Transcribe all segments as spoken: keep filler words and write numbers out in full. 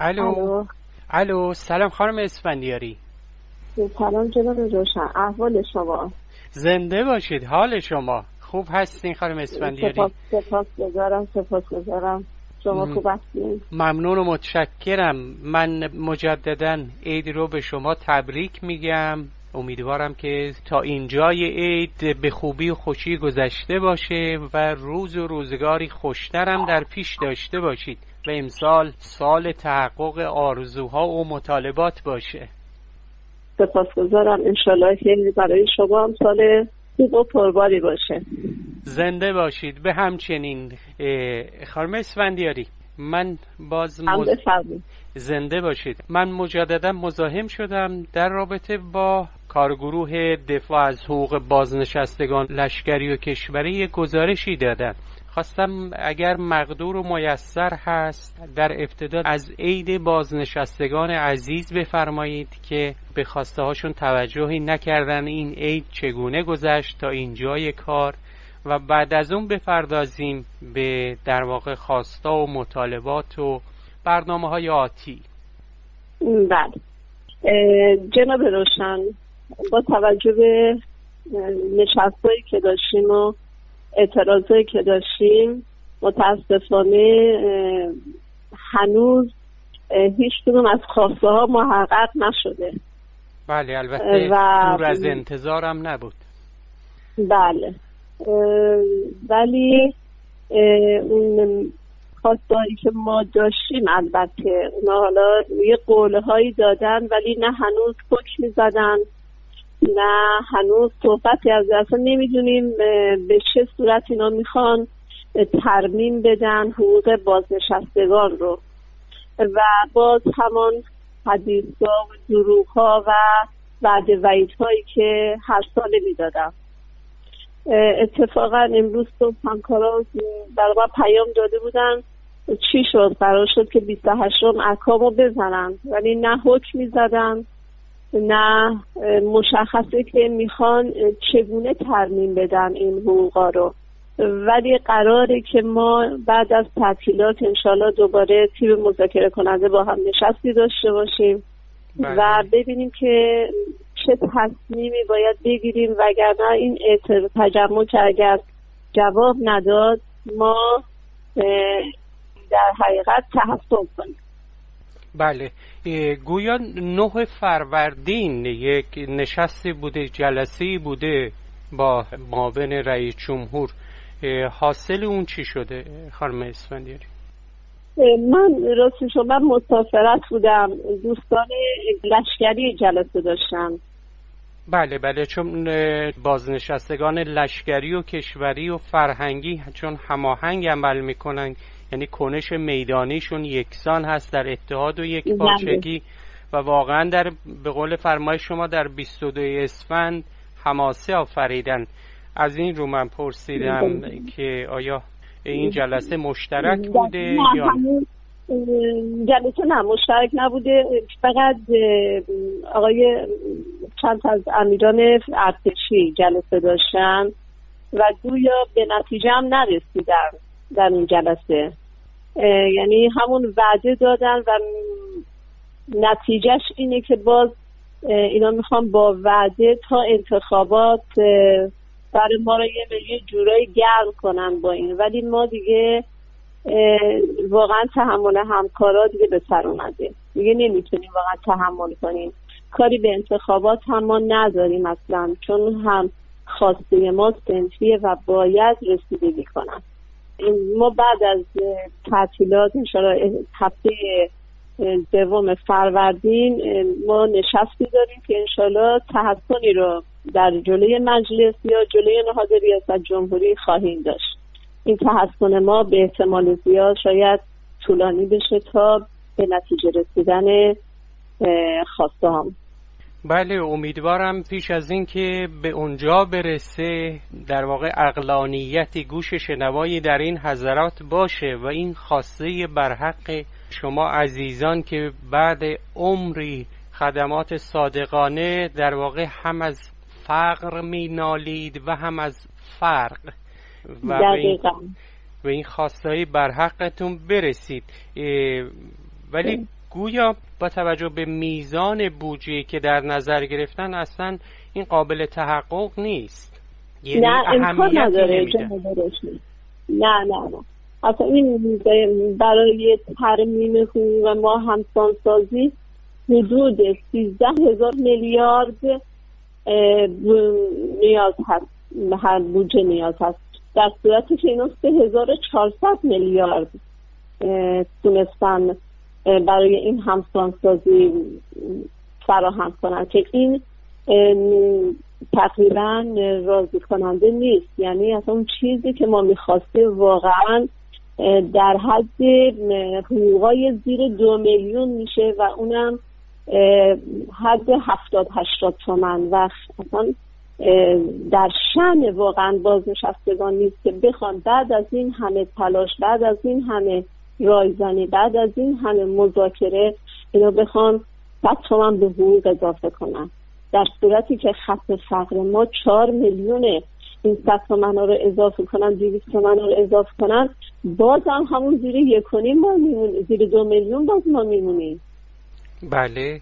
الو. الو سلام خانم اسفندیاری. سلام جناب روشن، احوال شما؟ زنده باشید. حال شما خوب هستین خانم اسفندیاری؟ سپاس سپاس گذارم سپاس گذارم شما خوب هستین؟ ممنون و متشکرم. من مجددا عید رو به شما تبریک میگم. امیدوارم که تا اینجای عید به خوبی و خوشی گذشته باشه و روز و روزگاری خوشترم در پیش داشته باشید و امسال سال تحقق آرزوها و مطالبات باشه. سپاسگزارم. انشالله که برای شما هم سال خوب و پرباری باشه. زنده باشید. به همچنین خانم اسفندیاری، من باز مز... زنده باشید. من مجددا مزاحم شدم در رابطه با کارگروه دفاع از حقوق بازنشستگان لشکری و کشوری یک گزارشی دادن. خواستم اگر مقدور و میسر هست در ابتدا از عید بازنشستگان عزیز بفرمایید که به خواسته هاشون توجهی نکردن، این عید چگونه گذشت تا اینجای کار، و بعد از اون بپردازیم به در واقع خواسته و مطالبات و برنامه های آتی. بله جناب روشن، با توجه به نشستایی که داشتیم و اعتراضایی که داشتیم، متاسفانه هنوز هیچ کدوم از خواسته ها محقق نشده. بله البته و... دور از انتظارم نبود. بله ولی اون خواستهایی که ما داشتیم البته اونا حالا یه قوله هایی دادن ولی نه هنوز حکمی زدن نه هنوز صحبتی از اصلا نمیدونیم به چه صورت اینا میخوان ترمیم بدن حقوق بازنشستگان رو و باز همان حدیث‌ها و دروغ‌ها و وعده وعیدهایی که هر ساله میدادن. اتفاقا امروز صبح همکارا برای ما پیام داده بودن چی شد، قرار شد که بیست و هشتم احکامو بزنن ولی نه حکمی زدن نه مشخصه که میخوان چگونه ترمیم بدن این حقوقا رو. ولی قراره که ما بعد از تعطیلات انشالله دوباره تیم مذاکره کننده با هم نشستی داشته باشیم بله. و ببینیم که چه تصمیمی باید بگیریم، وگرنه این تجمع که اگر جواب نداد ما در حقیقت تحصیل کنیم. بله گویا نه فروردین یک نشستی بوده، جلسه‌ای بوده با معاون رئیس جمهور. حاصل اون چی شده خانم اسفندیاری؟ من راستش من مسافرت بودم، دوستان لشکری جلسه داشتم. بله بله چون بازنشستگان لشکری و کشوری و فرهنگی چون هماهنگ عمل میکنن، یعنی کنش میدانیشون یکسان هست در اتحاد و یک پارچگی و واقعا در به قول فرمای شما در بیست و دو اسفند حماسه آفریدن. از این رو من پرسیدم که آیا این جلسه مشترک بوده یا جلسه نه مشترک نبوده، فقط آقای چند از امیران ارتشی جلسه داشتن و گویا به نتیجه هم نرسیدن در این جلسه، یعنی همون وعده دادن و نتیجهش اینه که باز اینا میخوان با وعده تا انتخابات برای ما رو یه جورایی گرم کنن با این، ولی ما دیگه واقعا تحمل همکارا دیگه به سر اومده، دیگه نمیتونیم واقعا تحمل کنیم. کاری به انتخابات هم ما نداریم اصلا، چون هم خواسته ما صنفیه و باید رسیدگی کنن. ما بعد از تعطیلات انشاءالله هفته دوم فروردین ما نشستی داریم که انشاءالله تحسنی رو در جلوی مجلس یا جلوی نهاد ریاست جمهوری خواهیم داشت. این تحسن ما به احتمال زیاد شاید طولانی بشه تا به نتیجه رسیدن خواسته هم. بله امیدوارم پیش از این که به اونجا برسه در واقع عقلانیتی گوش شنوایی در این حضرات باشه و این خواسته برحق شما عزیزان که بعد عمری خدمات صادقانه در واقع هم از فقر می نالید و هم از فرق و به این, به این خواسته‌های برحقتون برسید. ولی گویا با توجه به میزان بودجه که در نظر گرفتن اصلا این قابل تحقق نیست. یعنی نه امکان نداره. نه نه نه اصلا این برای ترمیم حقوق ما همسانسازی حدود سیزده هزار میلیارد نیاز هست، هر بودجه نیاز هست، در صورتی که اینا سه هزار و چهارصد میلیارد تونستن برای این همسانسازی فراهم کنن که این تقریبا راضی کننده نیست. یعنی اصلا اون چیزی که ما میخواستیم واقعا در حد حقوقای زیر دو میلیون میشه و اونم حد هفتاد هشتاد تومن و اصلا در شأن واقعا بازنشستگان نیست که بخوان بعد از این همه تلاش، بعد از این همه رایزنی، بعد از این همه مذاکره اینا بخوان صد تومن به حقوق اضافه کنن، در صورتی که خط فقر ما چهار میلیونه. این صد تومن ها رو اضافه کنن، دویست تومن ها رو اضافه کنن، باز هم همون زیر یک و نیم ما میمونیم، زیر دو میلیون باز ما میمونیم. بله.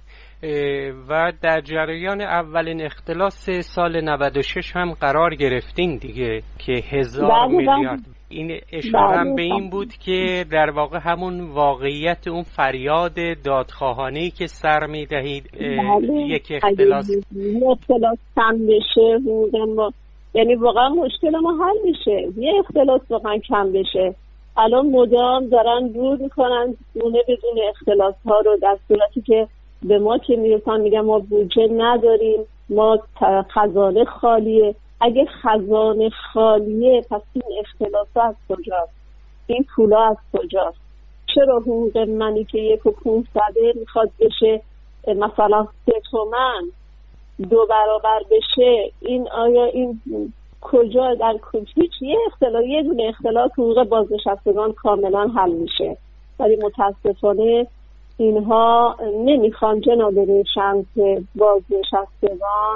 و در جریان اولین اختلاس سال نود و شش هم قرار گرفتین دیگه که هزار میلیارد. این اشاره هم به این بود که در واقع همون واقعیت اون فریاد دادخواهانه‌ای که سر می‌دهید یک اختلاس اختلاس کم بشه، یعنی واقعا مشکل ما حل میشه، یه اختلاس واقعا کم بشه. الان مدام دارن دور میکنن دونه بدون اختلاس ها رو، در صورتی که به ما که میرسن میگن ما بودجه نداریم، ما خزانه خالیه. اگه خزانه خالیه پس این اختلاس ها از کجاست؟ این پولا از کجاست؟ چرا حقوق منی که یک و پونصده میخواد بشه مثلا سه تومن دو برابر بشه؟ این آیا این کجا در هیچ یه اختلاف یه دونه اختلاف حقوق بازنشستگان کاملا حل میشه، ولی متاسفانه اینها نمیخوان جناب روشن که بازنشستگان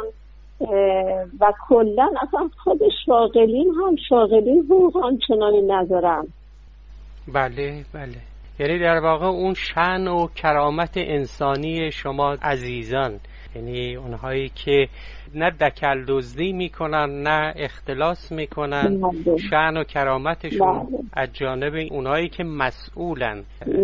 و کلا اصلا خود شاغلین هم شاغلین حقوق آنچنانی ندارن. بله بله، یعنی در واقع اون شأن و کرامت انسانی شما عزیزان، یعنی اونهایی که نه دکل دزدی میکنن نه اختلاس میکنن، شأن و کرامتشون از جانب اونهایی که مسئولن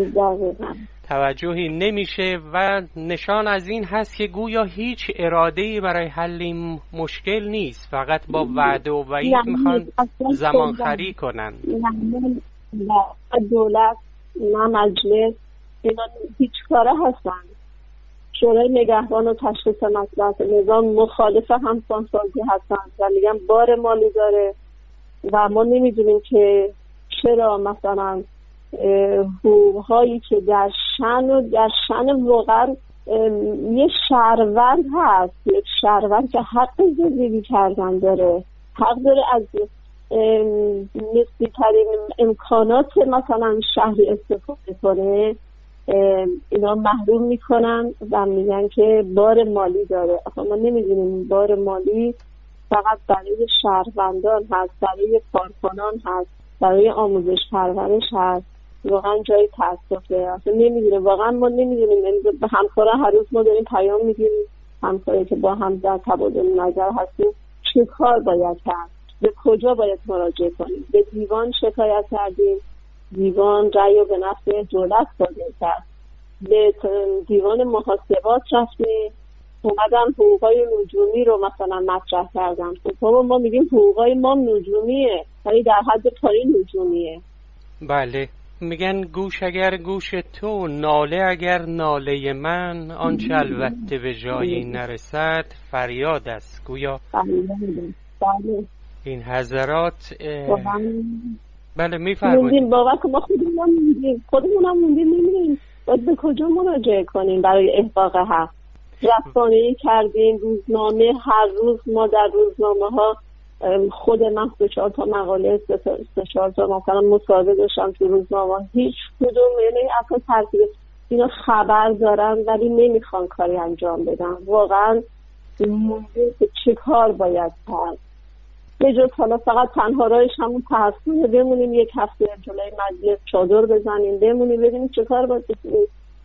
توجهی نمیشه و نشان از این هست که گویا هیچ اراده‌ای برای حل این مشکل نیست، فقط با وعده و وعید میخوان زمانخری کنن. نه دولت نه مجلس اینا هیچ کاره هستن. شورای نگهبان و تشخیص مصلحت نظام مخالف همسانسازی هستن و میگن بار مالی داره و ما نمیدونیم که چرا مثلا حقوقهایی که در شأن و در شأن واقعا یه شهروند هست، یک شهروند که حق زندگی کردن داره، حق داره از نسبی ترین امکانات مثلا شهری استفاده کنه، اینا محروم میکنن و میگن که بار مالی داره. اصلا ما نمیدونیم بار مالی فقط برای شهروندان هست، برای کارکنان هست، برای آموزش پرورش هست. واقعا جای تاسفه. اصلا نمیدونیم، واقعا ما نمیدونیم. به همکارا هر روز ما داریم پیام میگیم، همکاری که با هم در تبادل نظر هستیم، چه کار باید کرد، به کجا باید مراجعه کنیم. به دیوان شکایت کردیم، دیوان رأی رو به نفع دولت صادر کرد، به دیوان محاسبات رفتیم، اومدن حقوقای نجومی رو مثلا مطرح کردن. خب ما میگیم حقوقای ما نجومیه، ولی در حد پایین نجومیه. بله، میگن گوش اگر گوش تو، ناله اگر ناله من، آنچه البته به جایی نرسد فریاد است. گویا بله این حضرات بله میفرمایید. میفرمایید. بابا که ما خودمون میگیم خودمونم موندیم، نمیدونیم باید به کجا مراجعه کنیم برای احقاق حق. رسانه‌ای کردیم، روزنامه، هر روز ما در روزنامه ها، خود من سه چهار تا مقاله سه چهار تا مثلا مصاحبه داشتم تو روزنامه، هیچ کدوم یعنی اصلا ترتیب اینا خبر دارن ولی نمیخوان کاری انجام بدن. واقعا موندیم که چه کار باید کرد. به جز حالا فقط تنها راهش همون تحصیله، بمونیم یک هفته جلوی مجلس چادر بزنیم، بمونیم ببینیم چه کار باید بکنیم.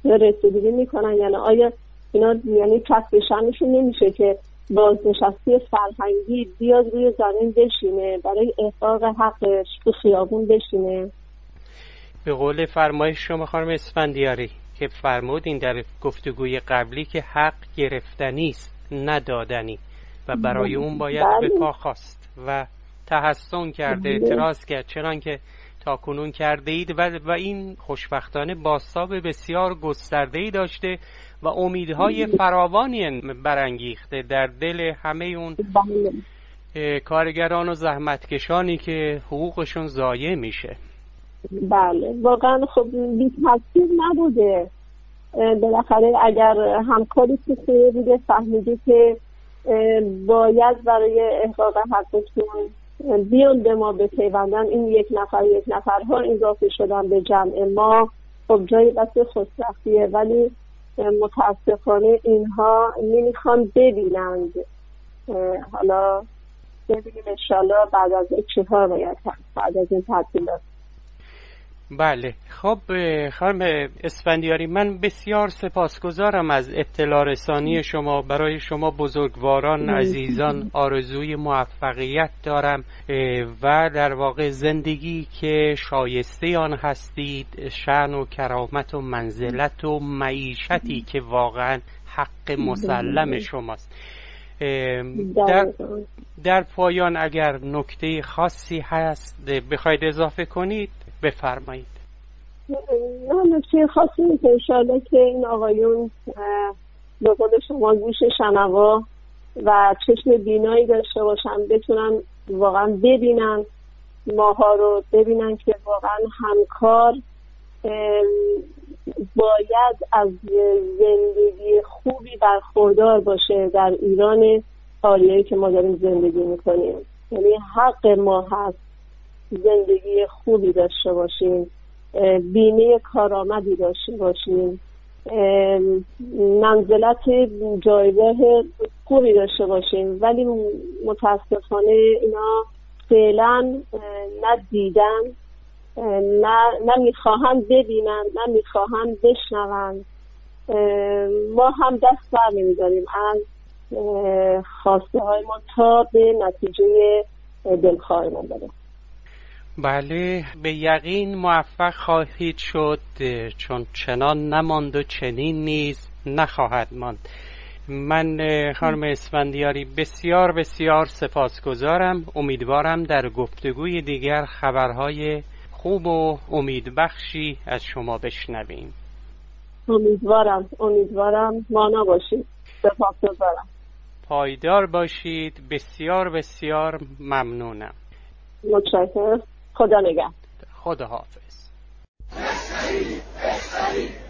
رسیدگی میکنن؟ یعنی آیا اینا یعنی کسب شأنشون نمیشه که بازنشستی فرهنگی بیاد روی زمین بشینه برای احقاق حقش تو خیابون بشینه؟ به قول فرمایش شما خانم اسفندیاری که فرمودین در گفتگوی قبلی که حق گرفتنی است نه دادنی و برای اون باید بله. به پا خواست و تحسن کرده، اعتراض کرد چنان که تا کنون کرده اید و, و این خوشبختانه بازتاب بسیار گسترده‌ای داشته و امیدهای فراوانی برانگیخته در دل همه اون بله. کارگران و زحمتکشانی که حقوقشون ضایع میشه. بله واقعا خب بی تفسیر نبوده. بالاخره اگر همکاری تو خیلی بوده فهمیده که باید برای احقاق حقشون بیان به ما بپیوندن، این یک نفر یک نفرها اضافه شدن به جمع ما، خب جای بس خوشبختیه، ولی متاسفانه اینها نمیخوان ببینند. حالا ببینیم انشالله بعد از چه ها باید بعد از این تعطیلات. بله خب خانم اسفندیاری، من بسیار سپاسگزارم از اطلاع رسانی شما. برای شما بزرگواران عزیزان آرزوی موفقیت دارم و در واقع زندگی که شایسته آن هستید، شأن و کرامت و منزلت و معیشتی که واقعا حق مسلم شماست. در, در پایان اگر نکته خاصی هست بخواید اضافه کنید بفرمایید. نه نکته خاصی نیست. انشاءالله که این آقایون به قول شما گوش شنوا و چشم بینایی داشته باشن، بتونن واقعا ببینن ماها رو، ببینن که واقعا همکار باید از زندگی خوبی برخوردار باشه در ایران عالیه‌ای که ما داریم زندگی میکنیم. یعنی حق ما هست زندگی خوبی داشته باشیم، بیمه کارآمدی داشته باشیم، منزلت جایگاه خوبی داشته باشیم، ولی متاسفانه اینا فعلا نه دیدن، نه نه میخواهند ببینن، نه میخواهند بشنون. ما هم دست بر نمیداریم از خواسته های ما تا به نتیجه دلخواهمان بریم. بله به یقین موفق خواهید شد، چون چنان نماند و چنین نیز نخواهد ماند. من خانم اسفندیاری بسیار بسیار سپاسگزارم. امیدوارم در گفتگوی دیگر خبرهای خوب و امیدبخشی از شما بشنویم. امیدوارم امیدوارم مانا باشید. سپاسگزارم. پایدار باشید. بسیار بسیار ممنونم. متشکرم. خدا نگهدار. خدا حافظ.